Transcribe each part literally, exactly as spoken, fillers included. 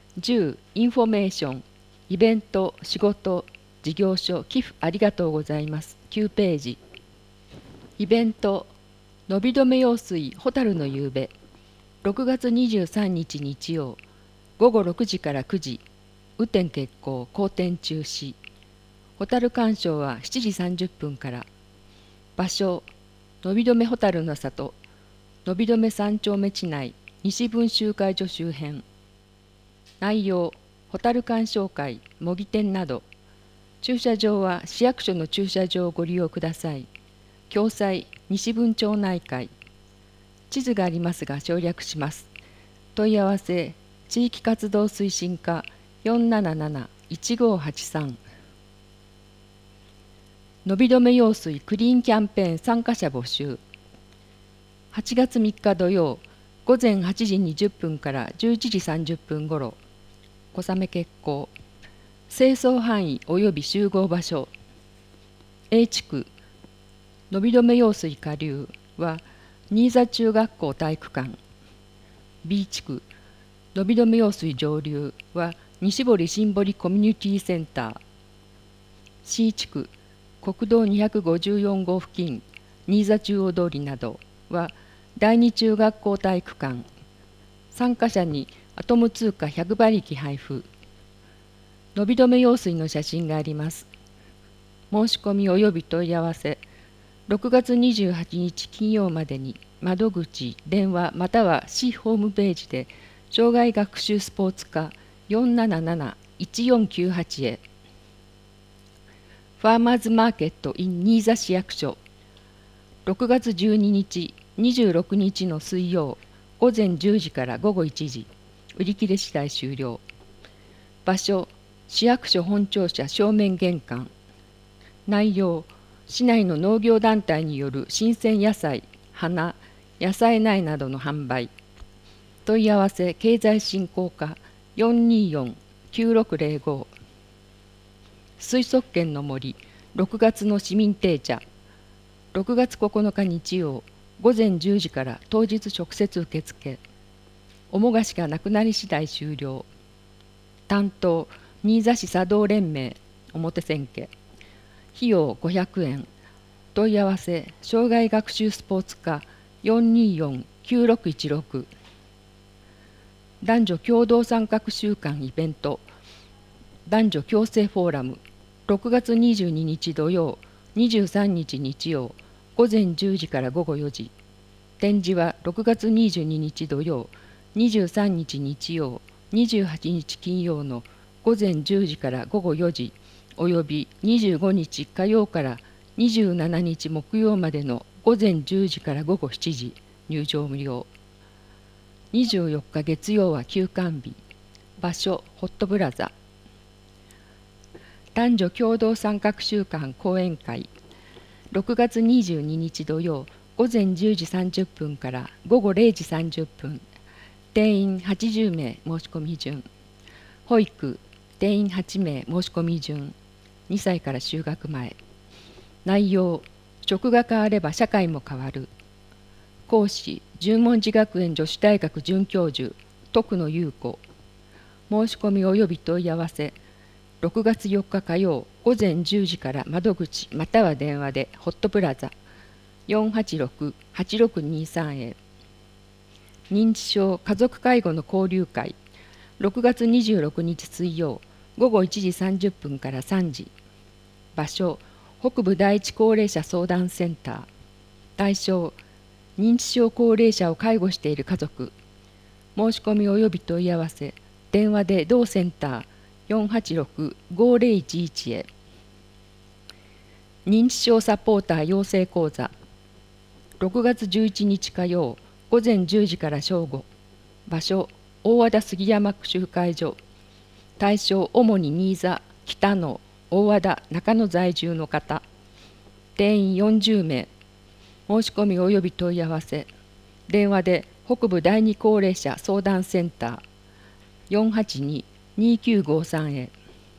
じゅうインフォメーション、イベント、仕事、事業所、寄付ありがとうございます。きゅうページ。イベント、のびどめ用水ホタルの夕べ、ろくがつにじゅうさんにち日曜、ごごろくじからくじ、雨天決行、好天中止。ホタル鑑賞はしちじさんじゅっぷんから。場所、のびどめホタルの里、のびどめ三丁目地内、西分集会所周辺。内容、ホタル鑑賞会、模擬店など。駐車場は市役所の駐車場をご利用ください。共催、西分町内会。地図がありますが省略します。問い合わせ、地域活動推進課 よんなななないちごはちさん。のびどめ用水クリーンキャンペーン参加者募集。はちがつみっか土曜、午前はちじにじゅっぷんからじゅういちじさんじゅっぷんごろ、小雨決行。清掃範囲及び集合場所。A 地区、のびどめ用水下流は新座中学校体育館。B 地区、のびどめ用水上流は西堀新堀コミュニティセンター。C 地区、国道にひゃくごじゅうよん号付近、新座中央通りなどは第二中学校体育館。参加者にアトム通貨ひゃくばりき配布。のびどめ用水の写真があります。申し込み及び問い合わせ、ろくがつにじゅうはちにち金曜までに窓口、電話または市ホームページで障害学習スポーツ課 よんなななないちよんきゅうはち へ。ファーマーズマーケット in 新座市役所、ろくがつじゅうににち、にじゅうろくにちの水曜、午前じゅうじからごごいちじ、売り切れ次第終了。場所、市役所本庁舎正面玄関。内容、市内の農業団体による新鮮野菜、花、野菜苗などの販売。問い合わせ経済振興課 よんにーよんきゅうろくぜろご。水族館の森ろくがつの市民定茶。ろくがつここのか日曜、午前じゅうじから当日直接受付。おもがしがなくなり次第終了。担当、新座市茶道連盟表千家。費用ごひゃくえん。問い合わせ障害学習スポーツ課 よんにーよんきゅうろくいちろく。男女共同参画週間イベント、男女共生フォーラム。ろくがつにじゅうににち土曜、にじゅうさんにち日曜、午前じゅうじからごごよじ。展示はろくがつにじゅうににち土曜、にじゅうさんにち日曜、にじゅうはちにち金曜の午前じゅうじからごごよじ、およびにじゅうごにち火曜からにじゅうしちにち木曜までの午前じゅうじからごごしちじ、入場無料。にじゅうよっか月曜は休館日。場所、ホットプラザ。男女共同参画週間講演会。ろくがつにじゅうににち土曜、午前じゅうじさんじゅっぷんからごごれいじさんじゅっぷん。定員はちじゅうめい申し込み順。保育、定員はちめい申し込み順。にさいから就学前。内容、職が変われば社会も変わる。講師、十文字学園女子大学准教授、徳野優子。申し込み及び問い合わせ、ろくがつよっか火曜、午前じゅうじから窓口または電話でホットプラザ よんはちろくはちろくにさん へ。認知症家族介護の交流会、ろくがつにじゅうろくにち水曜、ごごいちじさんじゅっぷんからさんじ。場所、北部第一高齢者相談センター。対象、認知症高齢者を介護している家族。申し込み及び問い合わせ、電話で同センター よんはちろくごぜろいちいち へ。認知症サポーター養成講座。ろくがつじゅういちにち火曜、午前じゅうじから正午。場所、大和田杉山集会所。対象、主に新座、北野、大和田、中野在住の方。定員よんじゅうめい。申し込み及び問い合わせ。電話で北部第二高齢者相談センター よんはちににきゅうごさん へ。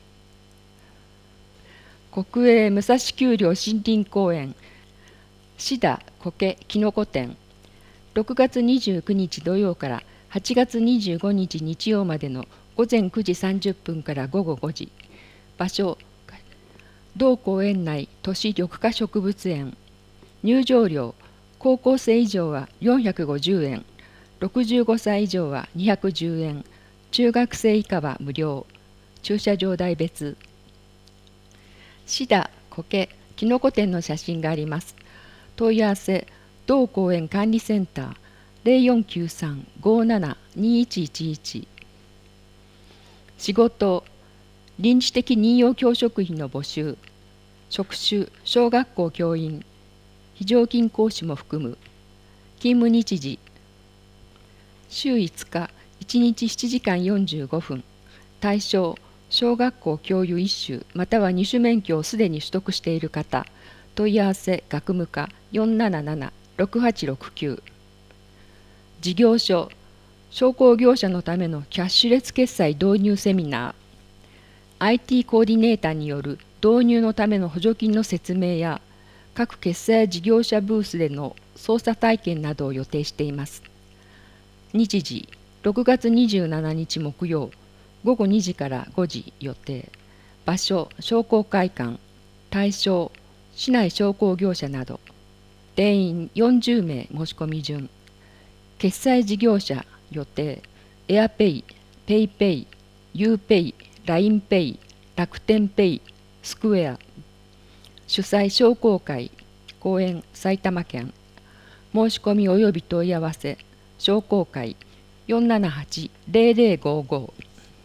国営武蔵丘陵森林公園シダ苔きのこ展。ろくがつにじゅうくにち土曜からはちがつにじゅうごにち日曜までのごぜんくじさんじゅっぷんからごごごじ。場所、同公園内都市緑化植物園。入場料、高校生以上はよんひゃくごじゅうえん、ろくじゅうごさい以上はにひゃくじゅうえん、中学生以下は無料。駐車場代別。シダ、苔、キノコ店の写真があります。問い合わせ、同公園管理センターゼロよんきゅうさん ごーなな にいちいちいち。仕事、臨時的任用教職員の募集。職種、小学校教員。非常勤講師も含む。勤務日時、週いつか、いちにちしちじかんよんじゅうごふん。対象、小学校教諭いっ種またはに種免許をすでに取得している方。問い合わせ、学務課よんなななな ろくはちろくきゅう。事業所、商工業者のためのキャッシュレス決済導入セミナー。アイティー コーディネーターによる導入のための補助金の説明や、各決済事業者ブースでの操作体験などを予定しています。日時、ろくがつにじゅうしちにち木曜、ごごにじからごじ予定。場所、商工会館。対象、市内商工業者など。定員よんじゅうめい申し込み順。決済事業者予定。エアペイ、ペイペイ、ユーペイ、ラインペイ、楽天ペイ、スクエア。主催商工会、公園埼玉県。申し込み及び問い合わせ、商工会よんななはち ゼロゼロごご。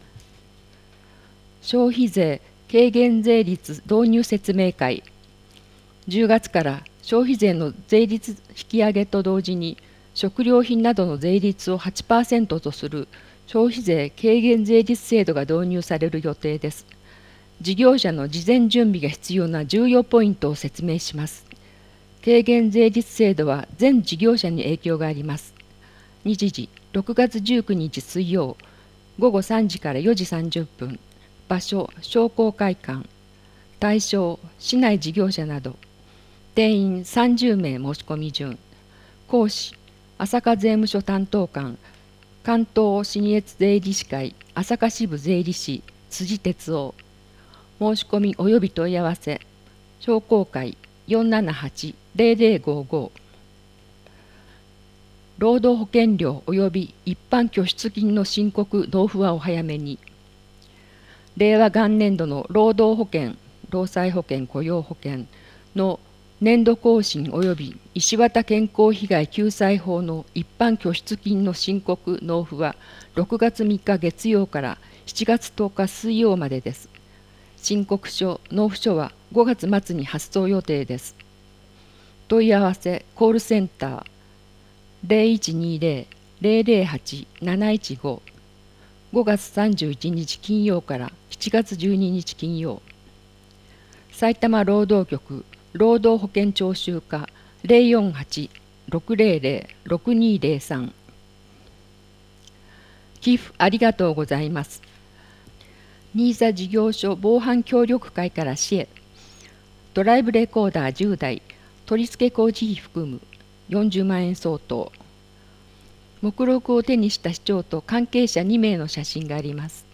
消費税軽減税率導入説明会。じゅうがつから消費税の税率引き上げと同時に食料品などの税率を はちパーセント とする消費税軽減税率制度が導入される予定です。事業者の事前準備が必要な重要ポイントを説明します。軽減税率制度は全事業者に影響があります。日時、ろくがつじゅうくにち水曜、ごごさんじからよじさんじゅっぷん。場所、商工会館。対象、市内事業者など。定員さんじゅうめい申し込み順。講師、朝霞税務署担当官、関東信越税理士会朝霞支部税理士辻哲夫。申し込み及び問い合わせ、商工会よんななはち ゼロゼロごご。労働保険料及び一般拠出金の申告納付はお早めに。令和元年度の労働保険、労災保険、雇用保険の年度更新及び石渡健康被害救済法の一般拠出金の申告納付はろくがつみっか月曜からしちがつとおか水曜までです。申告書、納付書はごがつ末に発送予定です。問い合わせ、コールセンターゼロいちにゼロ ゼロゼロはち なないちご。ごがつさんじゅういちにち金曜からしちがつじゅうににち金曜。埼玉労働局労働保険徴収課ゼロよんはち ろくゼロゼロ ろくにゼロさん。寄付ありがとうございます。新座事業所防犯協力会から市へ。ドライブレコーダーじゅうだい、取り付け工事費含むよんじゅうまんえん相当。目録を手にした市長と関係者にめいの写真があります。